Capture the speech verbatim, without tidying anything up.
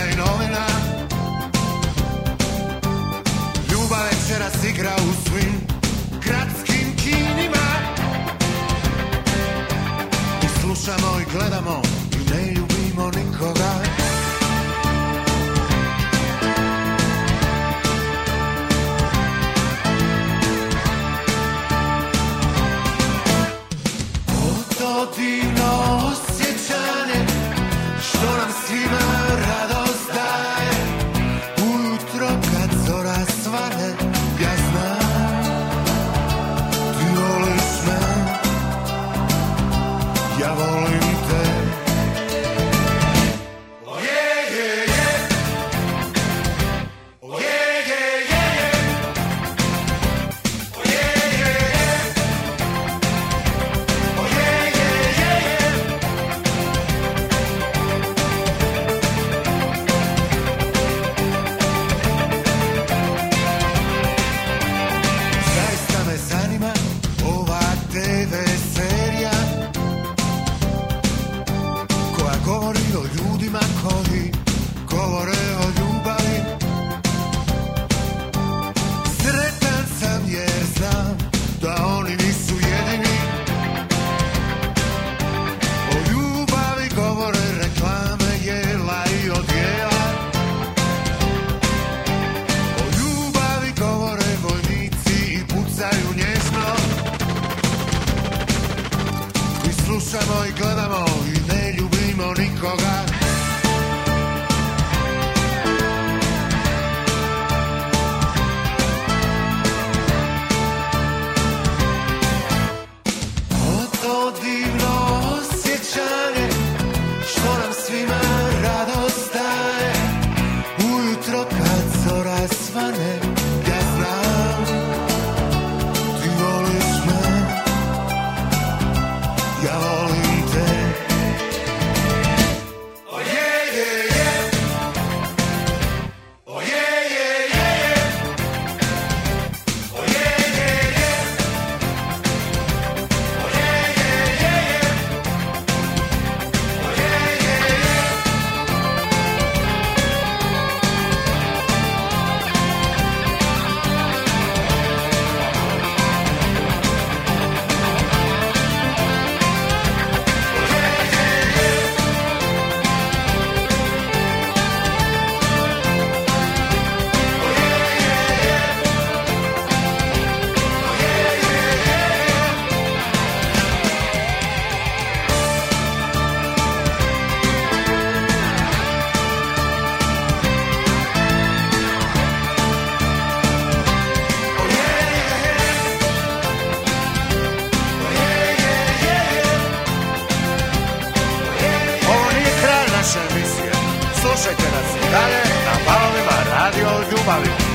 i novina. Ljubav večeras igra u svim gradskim kinima. I slušamo i gledamo i ne ljubimo nikoga. Divno osjećanje što nam svima radost daje. Ujutro kad zora svane, ja znam ti voliš me, ja volim te. Oh yeah, yeah, yeah. Oh yeah, yeah, yeah, yeah. Oh yeah, yeah, yeah. Oh yeah, yeah. Koji govore o ljubavi. Sretan sam jer znam da oni nisu jedini. O ljubavi govore reklame, jela i odjela. O ljubavi govore vojnici i pucaju nježno. I slušamo i gledamo i ne ljubimo nikoga. Slušajte nas i dalje na valovima Radio Ljubavi.